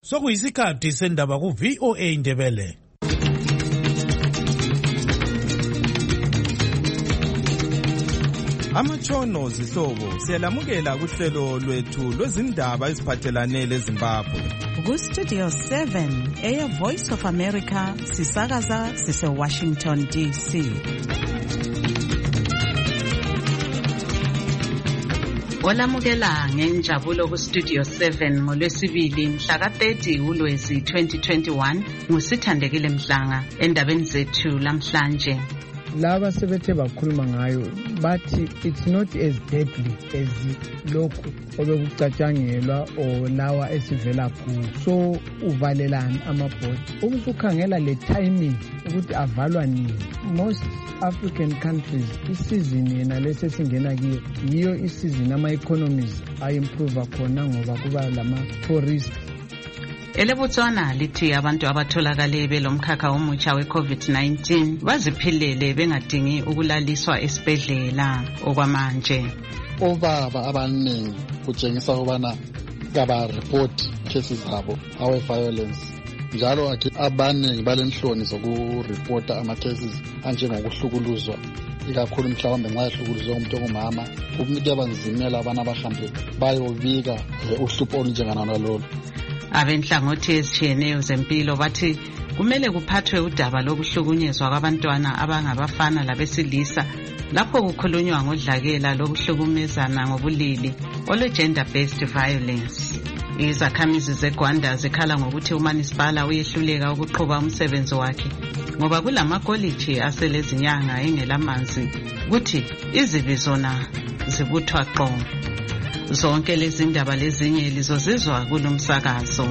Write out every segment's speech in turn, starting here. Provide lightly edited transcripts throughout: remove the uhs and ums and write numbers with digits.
sokuyisikhathi sendaba ku VOA Indebele. Amatshono zihlobo siyalamukela kuhlelo lwethu lwezindaba eziphathelane leZimbabwe. Ku Studio 7 Air Voice of America sisakaza sise Washington DC. Olamukela ngenjabulo ku Studio 7 ngolwesibili mhla ka-30 uLwezi 2021 ngusithandekile Mhlanga endabeni zethu lamhlanje. Laba sebethe bakhuluma ngayo bathi it's not as deadly as lokhu obekucatshangelwa o lawa esivela ku so uvalelana amabhodi ukusukhangela le timing ukuthi avalwa nini. Most African countries isizini yena lesesingena kiyo yiyo isizini ama-economies ayimprove khona ngoba kuba lama tourists. Elebotswana lithi abantu abatholakale belomkhakha omutsha we-COVID-19 baziphilele bengadingi ukulaliswa esibhedlela okwamanje. Obaba abaningi kutshengisa ukubana kabareport cases zabo awe-violence. Njalo abaningi balenhloni zokurepota ama-cases anjengokuhlukuluzwa ikakhulu mhlawumbe nxa ehlukuluzwe umuntu ongumama kuyabanzimela abana bahambe bayobika uhlupho olunjenganalo lolu. Abenhlangothi ezitshiyeneyo zempilo bathi kumele kuphathwe udaba lokuhlukunyezwa kwabantwana abangabafana labesilisa lapho kukhulunywa ngodlakela lokuhlukumezana ngobulili olwe-gender based violence. Izakhamizi zeGwanda zikhala ngokuthi uManisipala uyehluleka ukuqhuba umsebenzi wakhe ngoba kulamakoliji aselezinyanga engelamanzi kuthi izibi zona zibuthwa qo. Zonke lezi ndaba lezinye lizozizwa kulomsakazo.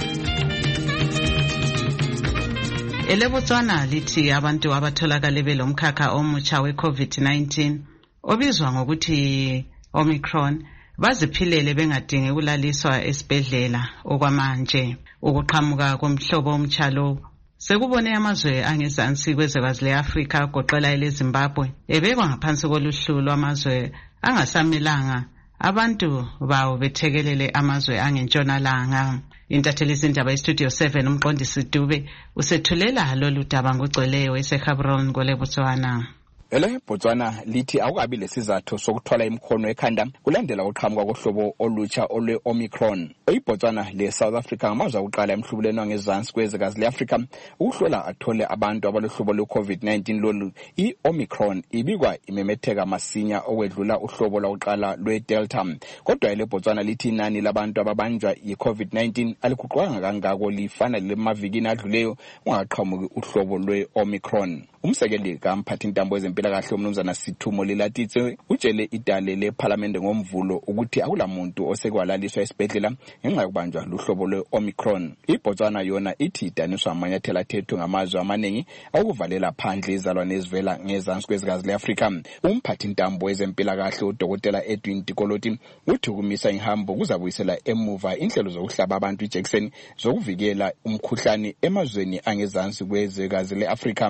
Elebotswana lithi abantu abatholakale belomkhakha omutsha we-COVID-19 obizwa ngokuthi Omicron baziphilele bengadingi ukulaliswa esibhedlela okwamanje. Ukuqhamuka komhlobo omtsha lo sekubone amazwe angezansi kwezwekazi le-Afrika agoqela eleZimbabwe ebekwa ngaphansi koluhlu lwamazwe angasamelanga abantu bawo bethekelele amazwe angentshonalanga. Intatheli zindaba eStudio 7 umqondisi Dube usethulela lolu daba ngogcweleyo eseGaborone kwelebotswana. Botswana lithi akukabi lesizathu sokuthola imkhono ekhanda kulandela uqhamuka kohlobo olutsha olwe-Omicron. IBotswana le-South Africa ngamazwe akuqala emhlubulweni wangezansi kwezwekazi le-Afrika ukuhlola athole abantu abalohlobo lwe-COVID-19 lolu. I-Omicron ibikwa imemetheka masinya okwedlula uhlobo lwakuqala lwe-Delta. Kodwa leBotswana lithi inani labantu ababanjwa yi-COVID-19 aliguqwanga kangako lifana lemavikini adluleyo ungaqhamuki uhlobo lwe-Omicron. Umsekeli kamphathintambo ezempilakahle umnumzana Sithumo Lilatitse utshele idale leParliament ngomvulo ukuthi akulamuntu osekwalaliswa esibhedlela ngenxa yokubanjwa luhlobo lwe-Omicron. IBotswana yona ithi idaniswa amanyathelo athethwe ngamazwe amaningi akuvalela phandle izalwane ezivela ngezansi kwezwekazi le-Afrika. Umphathintambo ezempilakahle uDokotela Edwin Tikoloti uthi ukumisa ihambo kuzabuyisela emuva inhlelo zokuhlaba abantu ijekiseni zokuvikela umkhuhlane emazweni angezansi kwezwekazi le-Afrika.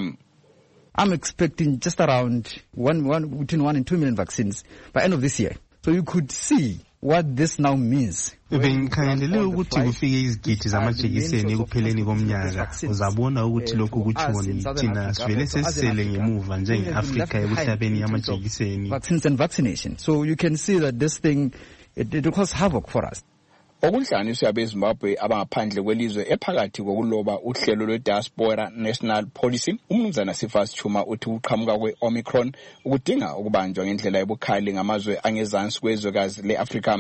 I'm expecting just around between 1 and 2 million vaccines by end of this year. So you could see what this now means. Bengikhangelele ukuthi kufike izigidi zamajekiseni ekupheleni komnyaka. Uzabona ukuthi lokhu kutshoni thina sivele sesisele ngemuva njenge-Afrika ekuhlabeni amajekiseni. Vaccines and vaccination. So you can see that this thing it causes havoc for us. Okunhlanganiswa abeZimbabwe abangaphandle kwelizwe ephakathi kokuloba uhlelo lwe-Diaspora National Policy, umnumzana Sifas Chuma uthi uqhamuka kwe-Omicron ukudinga ukubanjwa ngendlela ebukhali ngamazwe angezansi kwezwekazi le-Afrika.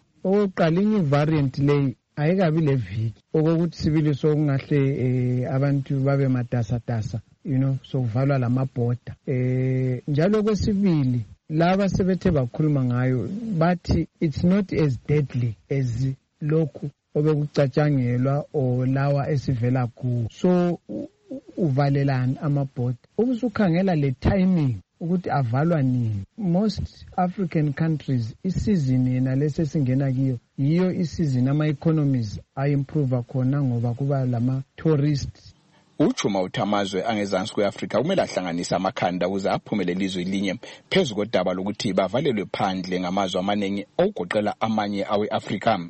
Oqala inye variant leyi ayikabi leviki okokuthi sibili sokungahle abantu babe matasatasa sokuvalwa lamabhoda. Njalo kwesibili laba sebethe bakhuluma ngayo bathi it's not as deadly as lokhu obekucatshangelwa o lawa esivela ku so uvalelana amabhodi ukusukhangela le timing ukuthi avalwa nini. Most African countries isizini yena lesesingena kiyo yiyo isizini ama-economies ayimprove khona ngoba kuba lama tourists. Uchuma uthamazwe angezansi kwe-Afrika kumele ahlanganise amakhanda ukuze aphumelele izwe linye phezu kodaba lokuthi bavalelwe phandle ngamazwe amaningi okugoqela amanye awe-Afrika.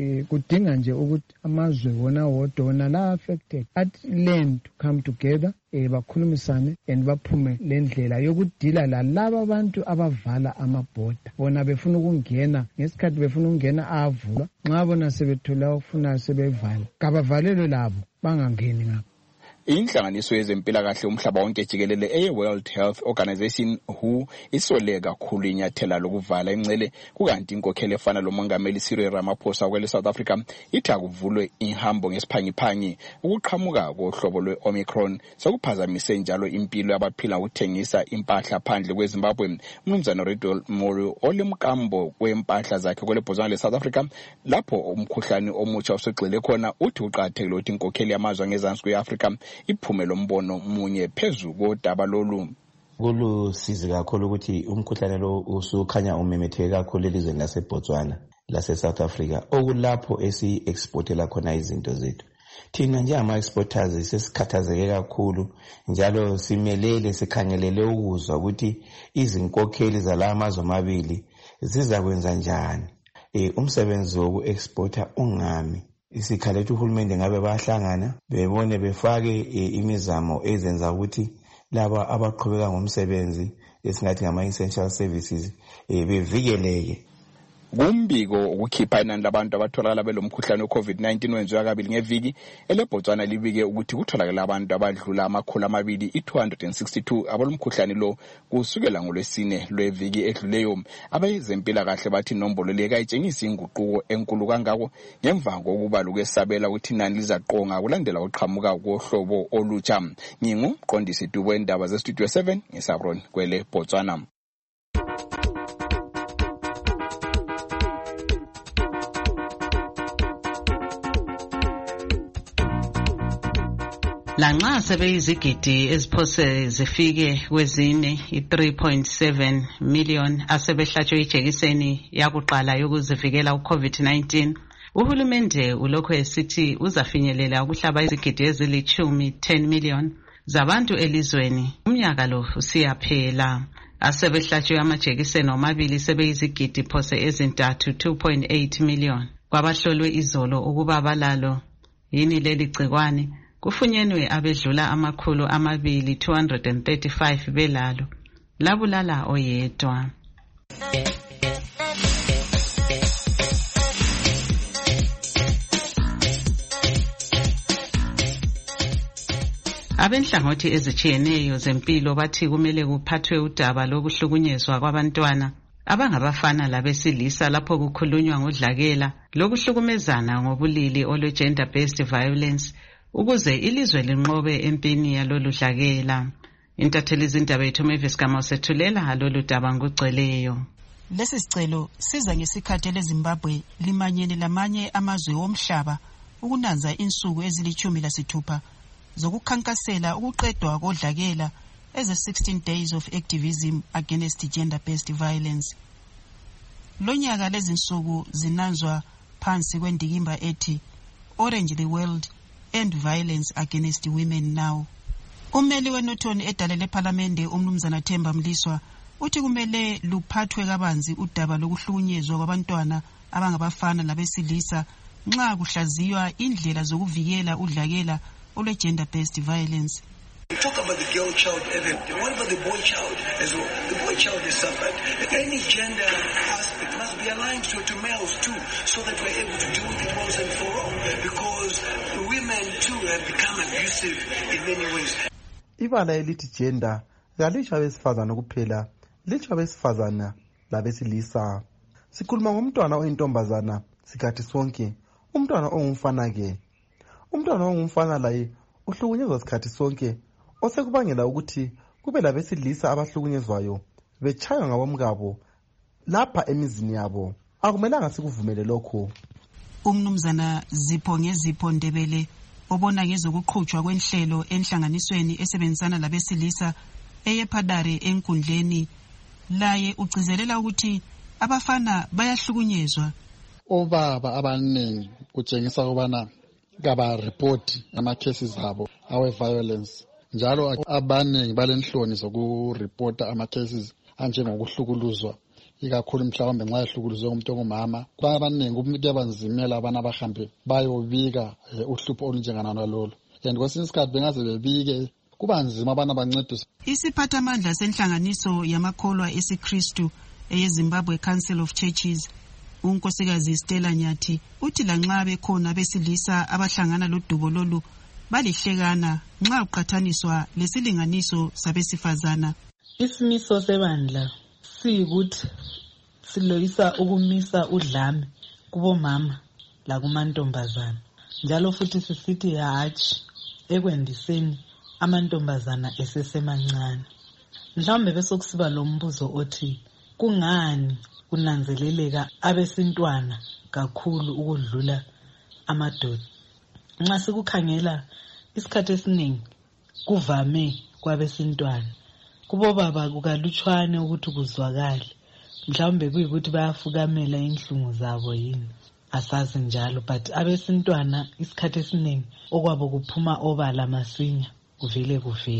kudinga nje ukuthi amazwe wona wodwa wona la affected at learn to come together bakhulumisane and baphume lendlela yokudila lalabo abantu abavala amabhoda bona befuna ukungena ngesikhathi befuna ukungena avulwa nxa bona sebethola ukufuna sebevala kabavalelwe labo bangangeni ngapha. Inhlanganiso yezempilakahle umhlaba wonke jikelele eye-World Health Organization WHO isole kakhulu inyathela lokuvala imncele kukanti inkokhelo efana lomongameli Cyril Ramaphosa kwele South Africa ithi akuvulwe ihambo ngesiphangiphangi ukuqhamuka kohlobo lwe-Omicron sokuphazamise njalo impilo yabaphila ngokuthengisa impahla phandle kweZimbabwe. Umnumzana Riddle Morio olemkambo kwempahla zakhe kwele Botswana le-South Africa lapho umkhuhlane omutsha usegxile khona uthi uqakathekile ukuthi inkokhelo yamazwe angezansi kwe-Afrika iphume lombono munye phezu kodaba lolu. Kulusizi kakhulu ukuthi umkhuhlane lo usukhanya umemetheke kakhulu elizweni laseBotswana lase-South Africa okulapho esi-exportela khona izinto zethu. Thina njengama-exporters sesikhathazeke kakhulu njalo simelele sikhangelele ukuzwa ukuthi izinkokheli zala amazwe amabili zizakwenza njani umsebenzi woku-exporta ungami. Isikhalethu uhulumende ngabe bahlangana bebone befake imizamo ezenza ukuthi laba abaqhubeka ngomsebenzi esingathi ngama-essential services bevikeleke. Kumbiko ukukhipha inani labantu abatholakala belomkhuhlane we-COVID-19 wenziwa kabili ngeviki eleBotswana libike ukuthi kutholakala abantu abadlula 262 abalomkhuhlane lo kusukela ngolwesine lweviki edluleyo. Abezempilakahle bathi inombolo le kayitshengisi inguquko enkulu kangako ngemva kokuba lokwesabela ukuthi inani lizaqonga kulandela uqhamuka kohlobo olutsha. Ngingumqondisi Dubo endaba zeStudio 7 ngeSabron kwele Botswana. Lanxa sebeyizigidi eziphose zifike kwezine i-3.7 million asebehlatshwe ijekiseni yakuqala yokuzivikela uCovid-19, uhulumende ulokho esithi uzafinyelela ukuhlaba izigidi ezili-10 million zabantu elizweni umnyaka lo usiyaphela. Asebehlatshwe amajekiseni omabili sebeyizigidi phose ezintathu 2.8 million kwabahlolwe izolo ukuba balalo yini leli gcikwane. Kufunyenwe abedlula 235 belalo labulala oyedwa. Abenhlangothi ezitshiyeneyo zempilo bathi kumele kuphathwe udaba lokuhlukunyezwa kwabantwana abangabafana labesilisa lapho kukhulunywa ngodlakela lokuhlukumezana ngobulili olwe-gender based violence ukuze ilizwe linqobe empini yalolu dlakela. Intatheli izindaba yethu Mavis Gama sethulela lolu daba ngugcweleyo. Lesi sicelo siza ngesikhathi leZimbabwe limanyene lamanye amazwe omhlaba ukunanza insuku ezili-16 zokukhankasela ukuqedwa kodlakela eze-16 days of activism against gender based violence. Lonyaka lezi nsuku zinanzwa phansi kwendikimba ethi Orange the World End Violence Against Women Now. Ummeli wenothoni edale lePhalamende umnumzana Themba Mliswa uthi kumele luphathwe kabanzi udaba lokuhlukunyezwa kwabantwana abangabafana labesilisa nxa kuhlaziywa indlela zokuvikela udlakela olwe-gender based violence. We talk about the girl child, Evan. What about the boy child as well? The boy child is suffered. Any gender aspect must be aligned to males too, so that we're able to deal with it once and for all. Because women too have become abusive in many ways. Ibala elithi gender kalitsho abesifazana kuphela, litsho abesifazana labesilisa. Sikhuluma ngomntwana oyintombazana sikhathi sonke, umntwana ongumfana ke. Umntwana ongumfana laye uhlukunyezwa sikhathi sonke, osekubangela ukuthi kube labesilisa abahlukunyezwayo betshaywa ngabomkabo lapha emizini yabo. Akumelanga sikuvumele lokho. Umnumzana Zipho Ngezipho Ndebele obona ngezokuqhutshwa kwenhlelo enhlanganisweni esebenzisana labesilisa eyePadare enkundleni laye ugcizelela ukuthi abafana bayahlukunyezwa. Obaba abaningi kutshengisa ukubana kabareport ama-cases abo awe-violence njalo abaningi balenhloni zokurepota ama-cases anjengokuhlukuluzwa ikakhulu mhlawumbe nxa ehlukuluzwe umuntu ongumama. Kubanye abaningi kuyabanzimela abana abahambe bayobika uhlupho olunjengana nalolo, and kwesinye isikhathi bengaze bebike kuba nzima abana bancediswe. Isiphathamandla senhlanganiso yamakholwa esiKristu eyeZimbabwe Council of Churches, unkosikazi Stella Nyathi, uthi lanxa bekhona besilisa abahlangana lodubo lolu balihlekana nxa uqathaniswa lesilinganiso sabesifazana. Isimiso sebandla siyikuthi siloyisa ukumisa udlame kubomama lakumantombazana, njalo futhi sisithi hatshi ekwendiseni amantombazana esesemancane. Mhlawumbe bese kusiba lo mbuzo othi kungani kunanzeleleka abesintwana kakhulu ukudlula amadoda? Nxa sikukhangela isikhathi esiningi kuvame kwabesintwana, kubo baba kukalutshwane ukuthi kuzwakale. Mhlawumbe kuyikuthi bayafukamela inhlungu zabo yini, asazi njalo, but abesintwana isikhathi esiningi okwabo kuphuma obala masinya kuvele.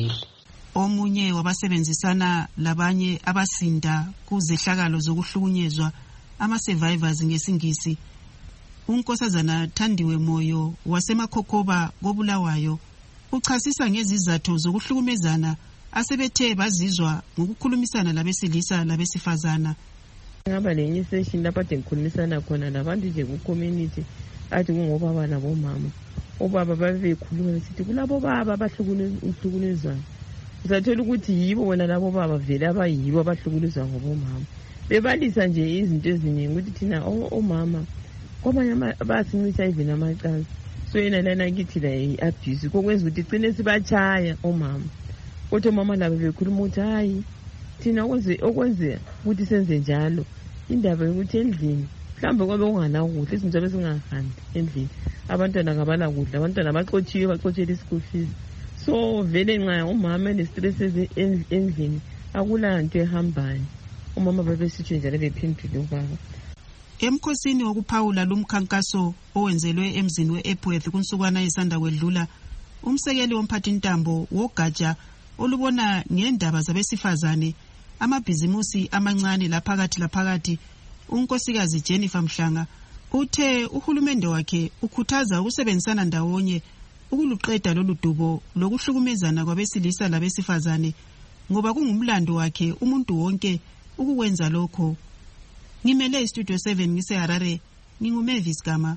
Omunye wabasebenzisana labanye abasinda kuzehlakalo zokuhlukunyezwa, ama-survivors ngesingisi, unkosazana Thandiwe Moyo wasemaKhokoba koBulawayo, uchasisa ngezizathu zokuhlukumezana asebethe bazizwa ngokukhulumisana labesilisa labesifazana. Ngaba lenye session lapha ngikhulumisana khona nabantu nje ku-community, athi kungobaba labomama. Obaba babekhuluma besithi kulabo baba abahlukunezwayo. Uzathola ukuthi yibo wena labo baba vele abayibo abahlukuluzwa ngobomama. Bebalisa nje izinto eziningi ukuthi thina omama kwabanye basincitha even amacansi. So yena lana kithi la i-abuse kokwenza ukuthi igcine sibachaya omama. Kodwa omama labo bekhuluma ukuthi hayi thina okwenze ukuthi senze njalo indaba yokuthi endlini mhlawumbe kwabe unganakudla, izinto bezingahambi endlini, abantwana kabala kudla, abantwana baxotshela i-school fees. So vele nxa umama enestress endlini akula nto ehambayo, umama babesitsho njalo bephendule ubaba. Emkhosini wokuphawula lumkhankaso owenzelwe emzini we-Epworth kunsukwana isanda kwedlula, umsekeli womphathintambo wogatsha olubona ngendaba zabesifazane, amabhizimusi amancane laphakathi, unkosikazi Jennifer Mhlanga, uthe uhulumende wakhe ukhuthaza ukusebenzisana ndawonye ukuluqeda lolu dubo lokuhlukumezana kwabesilisa labesifazane, ngoba kungumlando wakhe umuntu wonke ukukwenza lokho. Ngimele iStudio 7 ngiseHarare, nginguMavis Gama.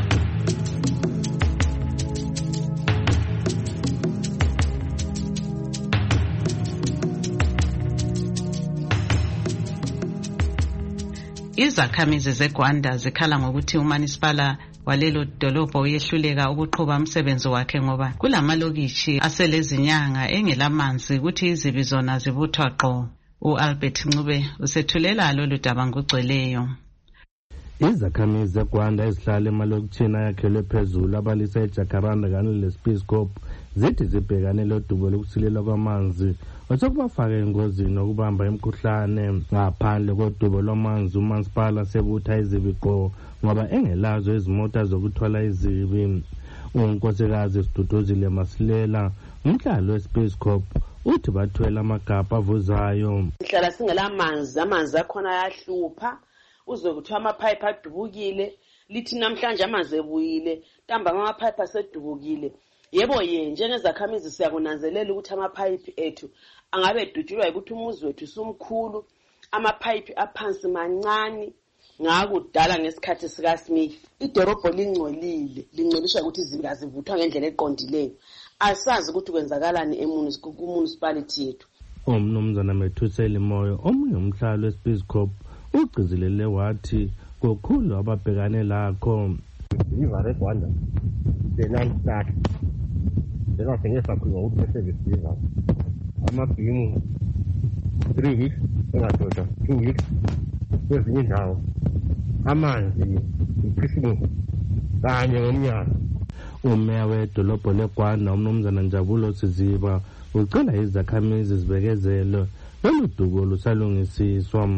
Izakhamizi zeGwanda zikhala ngokuthi uManisipala walelo dolobho uyehluleka ukuqhuba umsebenzi wakhe ngoba kulamalokishi aselezinyanga engelamanzi ukuthi izibi zona zibuthwa qho. U-Albert Ncube usethulela lolu daba ngugcweleyo. Izakhamizi zeGwanda ezihlala emalokishini ayakhelwe phezulu abalisa eJacaranda kanye leSpeyscope zithi zibhekane lodubo lokusilela kwamanzi osokubafaka engozini okubamba imikhuhlane. Ngaphandle kodubo lwamanzi uManisipala sebutha izibiqo ngoba engelazo izimota zokuthwala izibi. Unkosikazi Siduduzile Masilela, umhlali weSpeyscope, uthi bathwele amagabha avuzayo. Sihlala singela amanzi akhona ayahlupha, uzwe kuthiwa amapipe adubukile, lithi namhlanje amanzi ebuyile, ntambama amapipe asedubukile. Yebo njengezakhamizi siyakunanzelela ukuthi amapipe ethu angabe edutshulwa ukuthi umuzi wethu sumkhulu, amapipe aphansi mancane ngakudala ngesikhathi sika Smith. Idorobho lingcoliswa ukuthi izibi azivuthwa ngendlela eqondileyo. Asazi ukuthi kwenzakalani ku-municipality yethu. Umnumzana Methuseli Moyo, omunye umhlali weSpeyscope, ugcizelele wathi kokhulu ababhekane lakho. Ivare Rwanda denamhlanje njengasengesa khulu ukuthi service amabhimu 3 weeks engadoda 2 weeks kwezinye indawo amanzi iChristmas kanye ngomnyaka. Umeya wedolobho leGwanda umnumzana Njabulo Siziba ucela izakhamizi zibekezele lolu dubo lusalungisiswa.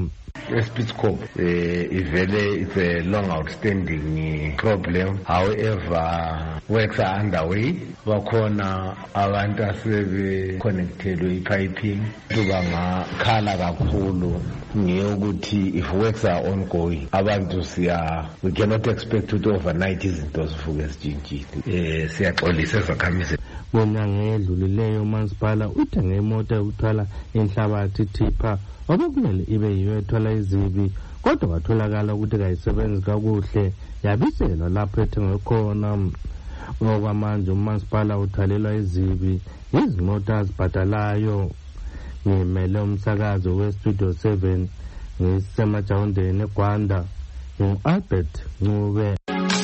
eSpitzkop it's a long outstanding problem. However, works are underway. Bakhona abantu asebe connected i-piping tubangakhala kakhulu ngeyokuthi if works are ongoing abantu we cannot expect ukuthi overnight izinto zivuke zijintshile. Siyaxolisa zakhamise. Ngonyanga edlulileyo umasipala uthenge imoto yokuthwala inhlabathi tipha obekumele ibe yiyo ethwala izibi kodwa kwatholakala ukuthi kayisebenzi kakuhle yabiselwa lapho ethengwe khona. Ngokwamanje umasipala uthalelwa izibi izimoto azibhadalayo. Ngimele umsakazo weStudio 7 ngisemajawundeni eGwanda ngu-Albert Ncube.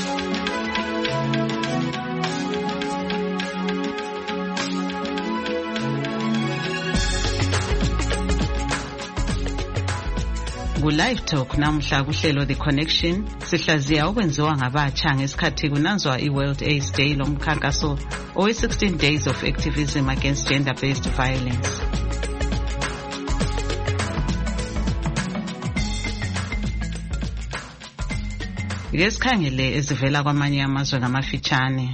Ku-Live Talk namhla kuhlelo The Connection sihlaziya okwenziwa ngabatsha ngesikhathi kunanzwa i-World AIDS Day lomkhankaso owe-16 Days of Activism Against Gender-Based Violence. Ke sikhangele ezivela kwamanye amazwe ngamafitshane.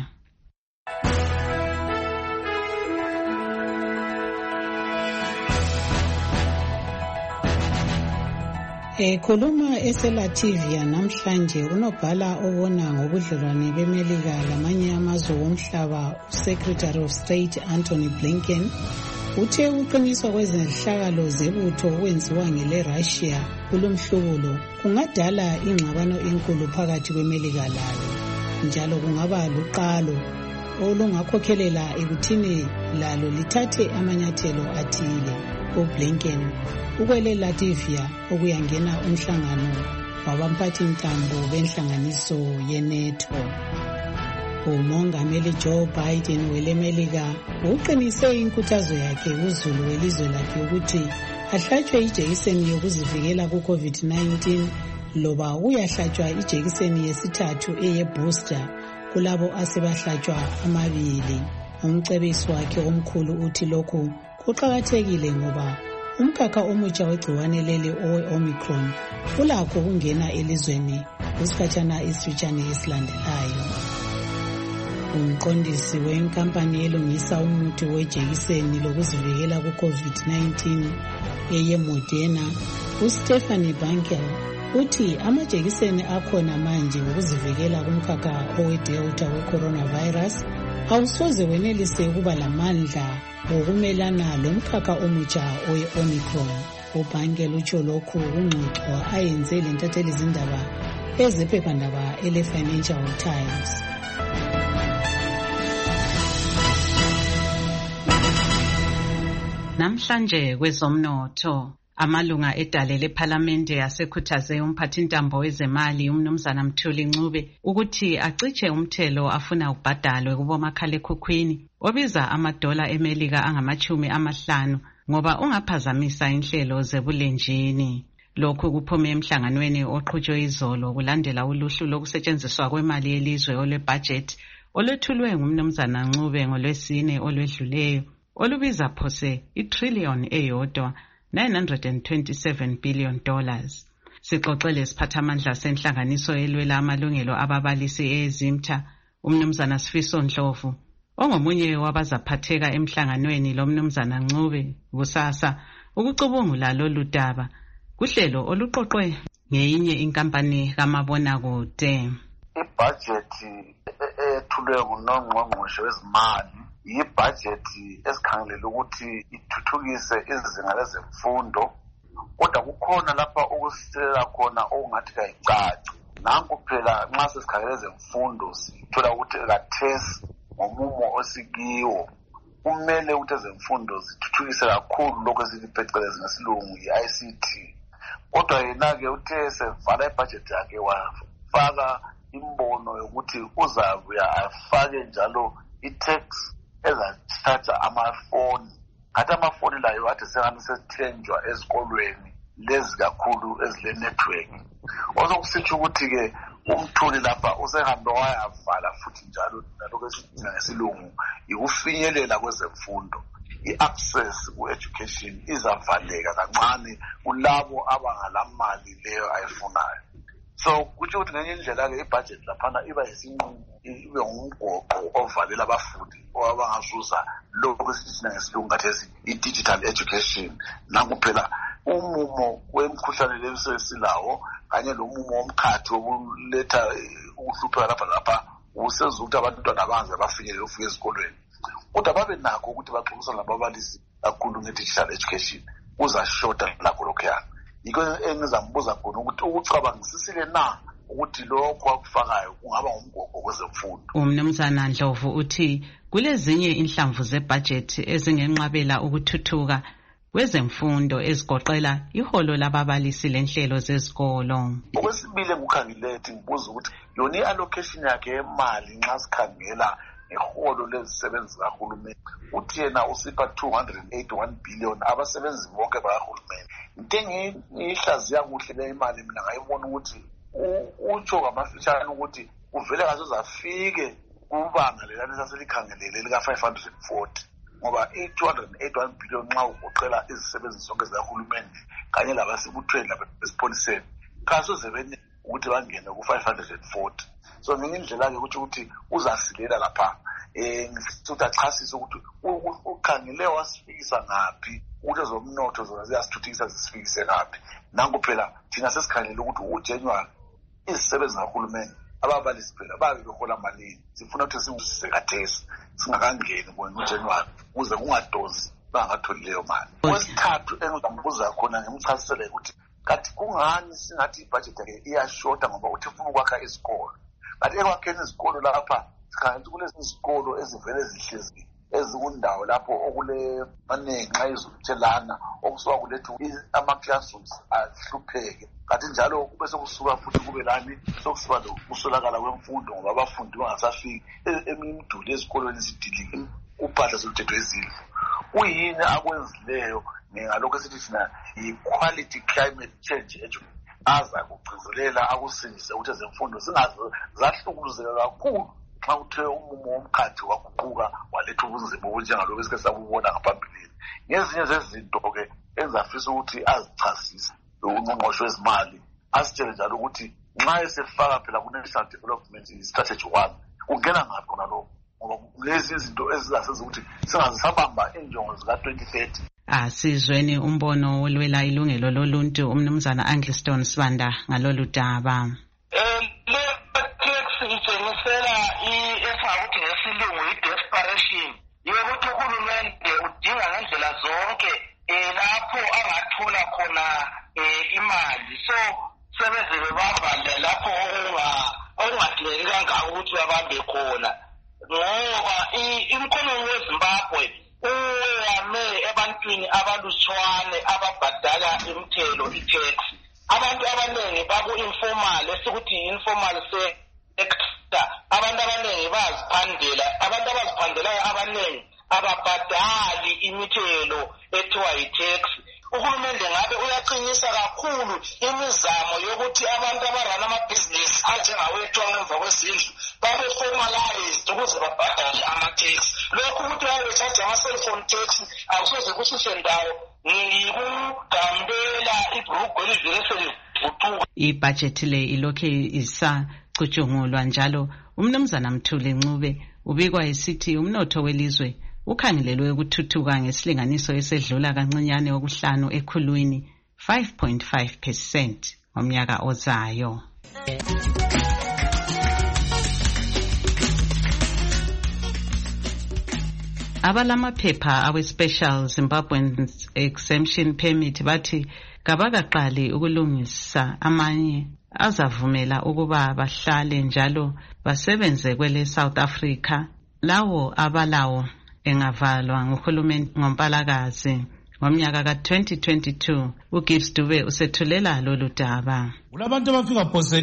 Ekhuluma eseLatvia namhlanje unobhala obona ngobudlelwane beMelika lamanye amazwe womhlaba uSecretary of State Antony Blinken uthe ukuqiniswa kwezenhlakalo zebutho okwenziwa ngeleRussia kulomhlubulo kungadala ingxabano enkulu phakathi kweMelika layo njalo kungaba luqalo olungakhokhelela ekuthini lalo lithathe amanyathelo athile. uBlinken ukwele Latvia okuyangena umhlangano wabamphathi ntambo benhlanganiso yeNATO. Umongameli Joe Biden weleMelika uqinise inkuthazo yakhe kuzulu welizwe lakhe ukuthi ahlatshwe ijekiseni yokuzivikela ku-COVID-19 loba uyahlatshwa ijekiseni yesithathu eye-booster kulabo asebahlatshwa amabili. Umcebisi wakhe omkhulu uthi lokhu kuqakathekile ngoba umkhakha omutsha wegciwane leli owe-Omicron ulakho ukungena elizweni kusikhatshana isifitshane esilandelayo. Umqondisi wenkampani elungisa umuthi wejekiseni lokuzivikela ku-COVID-19 eye-Moderna uStephanie Bankel uthi amajekiseni akhona manje ukuzivikela kumkhakha owe-Delta we-coronavirus awusoze wenelise ukuba lamandla ngokumelana lomkhakha omutsha owe-Omicron. uBankel utsho lokhu kungxoxo ayenze lentatheli izindaba ezephephandaba ele-Financial Times. Namhlanje kwezomnotho amalunga edale lephalamende yasekhuthaze umphathintambo wezemali umnumzana Mthuli Ncube ukuthi aciche umthelo afuna ubhadalwe kubomakhalekhukhwini obiza amadola eMelika angama-50 ngoba ungaphazamisa inhlelo zebulenjini. Lokhu kuphume emhlanganweni oqhutshwe izolo kulandela uluhlu lokusetshenziswa kwemali yelizwe olwebudget olwethulwe ngumnumzana Ncube ngolwesine olwedluleyo olubiza phose i-trillion eyodwa $927 billion. Sixoxele siphathamandla senhlanganiso elwela amalungelo ababalisi eZimta umnumzana Sifiso Ndlovu ongomunye wabazaphatheka emhlanganweni lomnumzana Ncube kusasa ukucubungula lolu daba kuhlelo oluqoqwe ngeyinye inkampani kamabonakude. Ibudget ethulwe nguNongqongqoshe wezimali yibudgethi esikhangelela ukuthi ithuthukise izinga lezemfundo kodwa kukhona lapha ukusilela khona okungathi kayicaci. Nanku phela nxa sesikhangele ezemfundo sithola ukuthi kathesi ngomumo osikiwo kumele ukuthi ezemfundo zithuthukise kakhulu lokho esithi phecelezi ngesilungu yi-ICT. Kodwa yena-ke uthe sevala ibudget yakhe wafaka imbono yokuthi uzabuya afake njalo i-tax ezathatha amafoni. Ngathi amafoni layo athi sengani sesithenjwa ezikolweni lezi kakhulu ezile-network. Osokusitsho ukuthi-ke uMthuli lapha usehambe wayavala futhi njalo nalokho esithi ngesilungu ikufinyelela kwezemfundo. i-access ku-education izavaleka kancane kulabo abangalamali leyo ayifunayo. So kutsho ukuthi ngenye indlela-ke ibudget laphana iba yisinqumo, ibe ngumgoqo ovalela abafundi abangazuza lokhu esithina ngesilungu kathesi i-digital education. Nankuphela umumo wemkhuhlane lesesilawo kanye lomumo womkhathi wokuletha ukuhlupheka lapha usenza ukuthi abantwana banze bafinyelele ukufika ezikolweni. Kodwa babe nakho ukuthi baxoxisane lababalisi kakhulu nge-digital education uzashota lakho lokhuyana. Yiko engizambuza khona ukuthi ukucabangisisile na ukuthi lokho akufakayo kungaba ngumgogo kwezemfundo. Umnumzana Ndlovu uthi kulezinye inhlamvu zebudget ezingenqabela ukuthuthuka kwezemfundo ezigoqela iholo lababalisi lenhlelo zezikolo. Okwesibili engukhangilethi ngibuza ukuthi yona i-allocation yakhe yemali nxa sikhangela ngeholo lezisebenzi zikahulumeni uthi yena usipha 281 billion abasebenzi bonke bakahulumeni. Into engiyihlaziya kuhle le imali mina ngayibona ukuthi utsho ngamafitshane ukuthi uvele ngazozafike kubanga lelani saselikhangelele lika-540 ngoba i-281 billion nxa ugoqela izisebenzi zonke zikahulumeni kanye labasebuthweni labesipholiseni kasoze bene ukuthi bangene ku-540. So ngenye indlela-ke ukuthi uzasilela lapha ngifisa ukuthi achasise ukuthi ukhangele wasifikisa ngaphi ukuthi ezomnotho zona ziyasithuthukisa zisifikise ngaphi. Nanku phela thina sesikhangele ukuthi uJanuary izisebenzi zikahulumeni ababalisi phela babe behola malini. Sifuna ukuthi sisekhathesi singakangeni ngoJanuary ukuze kungadozi bangatholi leyo mali. Okwesithathu engizambuza khona ngimchasisele ukuthi kanti kungani singathi ibudget yakhe iyashota ngoba uthi ufuna ukwakha izikolo. Kanti ekwakheni izikolo lapha sikhangela ukuthi kulezi izikolo ezivele zihlezi ezikundawo lapho okule maningi nxa izokuthelana okusuka kulethu ama-classrooms ahlupheke. Kanti njalo kube sokusuka futhi kube lani sokusiba ukuswelakala kwemfundo ngoba abafundi bangasafiki eminye imiduli ezikolweni zidilike uphahla soluthetho ezindlu. Kuyini akwenzileyo ngalokho esithi thina yi-quality climate change aza kugcizelela akusindise ukuthi ezemfundo zahlukuluzeka kakhulu xa uthe umumo womkhathi waguquka waletha ubunzima obunjengalokho esike sabubona ngaphambilini. Ngezinye zezinto-ke engizafisa ukuthi azichasise ungqongqoshe wezimali asitshele njalo ukuthi nxa esefaka phela ku-National Development Strategy 1 kungena ngaphi khona lokho ngoba lezi izinto ezizasenza ukuthi singazisabamba injongo zika-2030. Asizweni umbono wolwela ilungelo loluntu umnumzana Angliston Sibanda ngalolu daba. Itshengisela esingakuthi ngesilungu i-desperation yokuthi uhulumende udinga ngendlela zonke lapho angathola khona imali. So sebeze bebamba lapho okungadingeki kangako ukuthi babambe khona ngoba imkhonomi weZimbabwe uyame ebantwini abalutshwane ababhadala imithelo i-tax. Abantu abaningi baku-informal esikuthi informal sector. Abantu abaningi baziphandela, abantu abaziphandelayo abaningi ababhadali imithelo ethiwa yi-tax. Uhulumende ngabe uyaqinisa kakhulu imizamo yokuthi abantu abarana amabhizinisi anjengawethu ngemva kwezindlu babe-formalized ukuze babhadale ama-tax. Lokhu ukuthi babethathe ama-cellphone tax akusoze kusise ndawo ngikugambela ibhrugu elivele selivutuka. Ibudget le ilokhe isacutshungulwa njalo umnumzana Mthuli Ncube ubikwa esithi umnotho welizwe ukhangelelwe ukuthuthuka ngesilinganiso esedlula kancinyane okuhlanu ekhulwini 5.5% ngomnyaka ozayo. Abalamaphepha awe-Special Zimbabwean Exemption Permit bathi kabakaqali ukulungisa amanye azavumela ukuba bahlale njalo basebenze kwele South Africa. Lawo abalawo engavalwa nguhulumeni ngoMpalakazi ngomnyaka ka-2022. uGibbs Dube usethulela lolu daba. Kulabantu abafika phose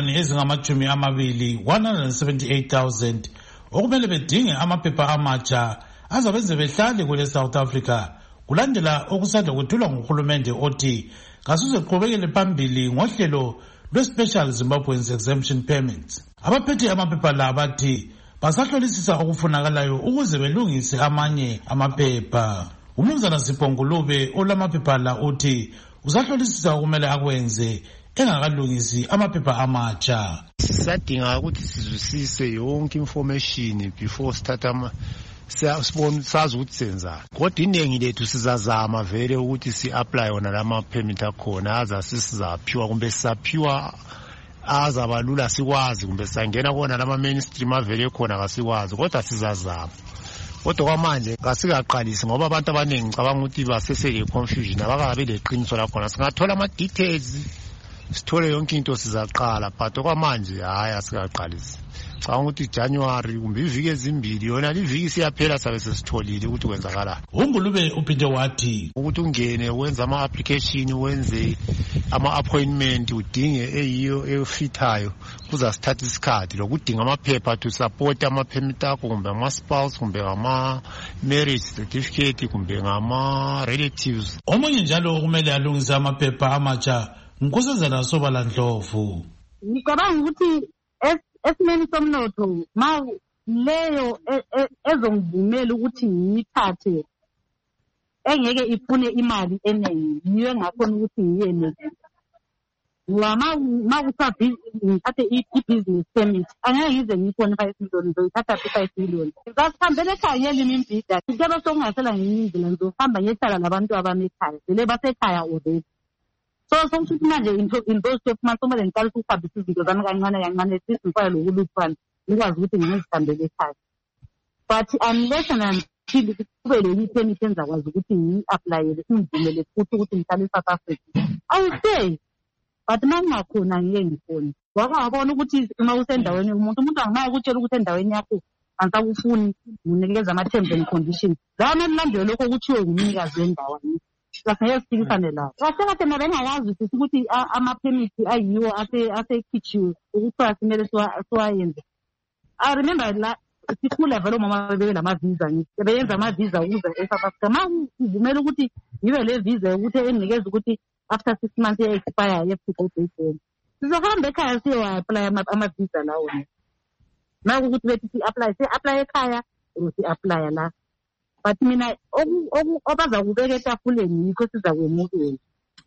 178,000 okumele bedinge amaphepha amatsha azabenze behlale kule South Africa kulandela okusanda kwethulwa nguhulumende othi kasuze qhubekele phambili ngohlelo lwe-Special Zimbabwean Exemption Permits. Abaphethe amaphepha la bathi basahlolisisa okufunakalayo ukuze belungise amanye amaphepha. Umnumzana Sipongulube olamaphepha la uthi usahlolisisa okumele akwenze engakalungisi amaphepha amatsha. Sisadinga ukuthi sizwisise yonke information before start sazi ukuthi senzani. Kodwa iningi lethu sizazama vele ukuthi si-apply wona lama permit akhona aza sizaphiwa kumbe sisaphiwa azabalula sikwazi kumbe sangena kona lama mainstream avele khona kasikwazi kodwa sizazama. Kodwa kwamanje kasikaqalisi ngoba abantu abaningi ngicabanga ukuthi basesele confusion abakabe leqiniso lakhona. Singathola ama details sithole yonke into sizaqala but kwamanje hayi asikaqalisi. Ngicabanga ukuthi January kumbe iviki ezimbili yona liviki siyaphela sabe sesitholile ukuthi kwenzakala. Ungulube uphinde wathi ukuthi ungene wenza ama application wenze ama appointment udinge eyiyo efithayo kuzasithatha isikhathi lokudinga amaphepha to support ama permit akho kumbe ama spouse kumbe ama marriage certificate kumbe ngama relatives. Omunye njalo kumele alungise amaphepha amatsha Nkosazana Sobala Ndlovu. Ngicabanga ukuthi esimeni somnotho ma leyo ezongivumela ukuthi ngithathe engeke ifune imali eningi niwe ngakhona ukuthi ngiyene ma kusabhi ngithathe i-business permit angeke ngize ngifone 5 million ngizothatha 5 million ngisahambele ekhaya yelimi imbida kube sokungasela ngenye indlela ngizohamba ngehlala labantu abami ekhaya vele basekhaya already. So sokuthi manje in those days masomele ngiqala ukubhabisa izinto zami kancane sizifana lokuluphana nikwazi ukuthi ngizihambele ekhaya. But unless until kube le permit engizakwazi ukuthi ngi-applyele ngivumele futhi ukuthi ngihlale eSouth Africa I will stay. But mangakhona ngeke ngifone. Wakabona ukuthi uma usendaweni umuntu angeke ukutshela ukuthi endaweni yakho angisakufuni unikeza ama terms and conditions. Lana nilandele lokho ukuthiwe ngumnikazi wendawo. Sasiyasiphikisane la. Kahle nabengakazi ukuthi ama-permit ayiwo asekhichiwe ukuthi asimele siwayenze. I remember la sikhula vele umama bebe lama-visa beyenza ama-visa ukuze eSouth Africa. Ma uvumela ukuthi ngibe le visa ukuthi enikeza ukuthi after 6 months ye-expire ye-people base. Sizohamba ekhaya siyo-apply ama-visa lawo. Ma ukuthi bethi si-apply ekhaya or si-apply la. But mina obaza kubeka etafuleni yikho siza kwemukela.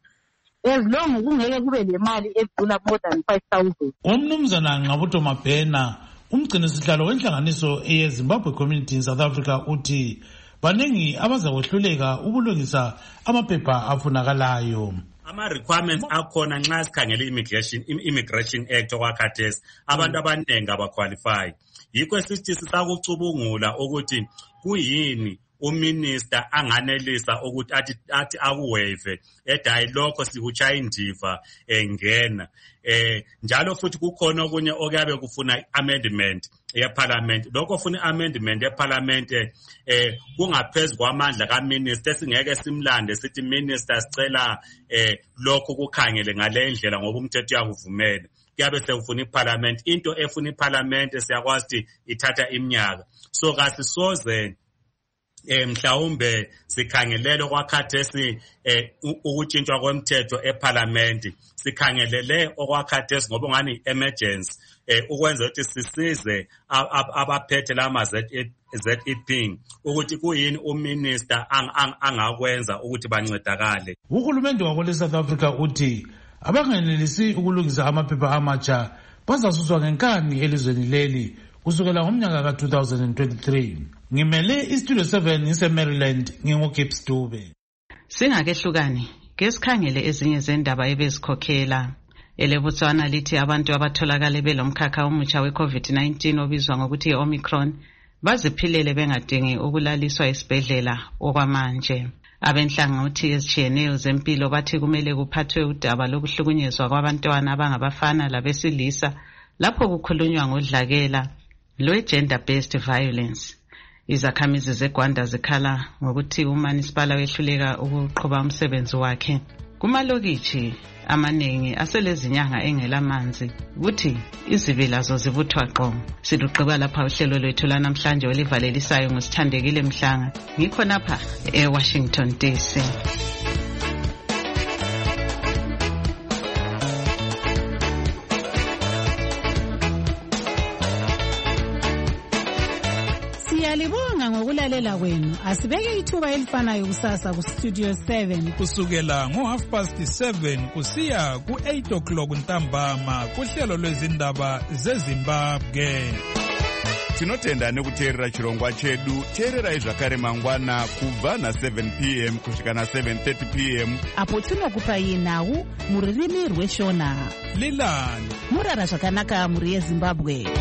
As long kungeke kube le mali edlula more than 5,000. Umnumzana Ngabuto Mabhena umgcini sihlalo wenhlanganiso eyeZimbabwe Community in South Africa uthi baningi abaza kwehluleka ukulungisa amaphepha afunakalayo. Ama-requirements akhona nxa sikhangele immigration act okwakhathesi abantu abaningi abaqualify. Yikho sithi sisakucubungula ukuthi kuyini uminister anganelisa ukuthi athi akuwave edayi lokho sikuchaya indiva engena. Njalo futhi kukhona okunye okuyabe kufuna amendment yeparliament. Lokho funa amendment yeparliament kungaphezulu kwamandla kaminister singeke simlande sithi minister sicela lokho kukhangele ngale ndlela ngoba umthetho uyakuvumela. Kuyabe sekufuna iparliament. Into efuna iparliament siyakwazi ukuthi ithatha iminyaka. So kasisoze mhlawumbe sikhangelele okwakhathesi ukutshintshwa kwemthetho eparliament. Sikhangelele okwakhathesi ngoba ngani emergency ukwenza ukuthi sisize abaphethe lama ZEP ukuthi kuyini uminister angakwenza ukuthi bancedakale. Uhulumende wako South Africa uthi abangenelisi ukulungisa amaphepha amatsha bazasuswa ngenkani elizweni leli kusukela ngomnyaka ka-2023. Ngimele iStudio 7 ngise-Maryland nginguGibbs Dube. Singakehlukani ngesikhangele ezinye zendaba ebezikhokhela. EleBotswana lithi abantu abatholakala belomkhakha omutsha we-COVID-19 obizwa ngokuthi i-Omicron baziphilele bengadingi ukulaliswa esibhedlela okwamanje. Abenhlangothi ezitshiyeneyo zempilo bathi kumele kuphathwe udaba lokuhlukunyezwa kwabantwana abangabafana labesilisa lapho kukhulunywa ngodlakela lwe-gender-based violence. Izakhamizi zeGwanda zikhala ngokuthi uManisipala wehluleka ukuqhuba umsebenzi wakhe. Kumalokitshi amaningi aselezinyanga engelamanzi ukuthi izibi lazo zibuthwa qo. Siluqhuba lapha uhlelo lwethu lanamhlanje olivalelisayo ngusithandekile Mhlanga. Ngikho napha eWashington DC. Siyalibonga ngokulalela kwenu. Asibeke ithuba elifanayo kusasa ku Studio 7 kusukela ngo7:30 kusiya ku8 ntambama kuhlelo lwezindaba zeZimbabwe. Tinotenda nekuteerera chirongwa chedu. Teererai zvakare mangwana kubva na7 p.m. kusvika na7:30 p.m. apo tinokupai nhau mururimi rweshona. Lilani murara zvakanaka muri yeZimbabwe.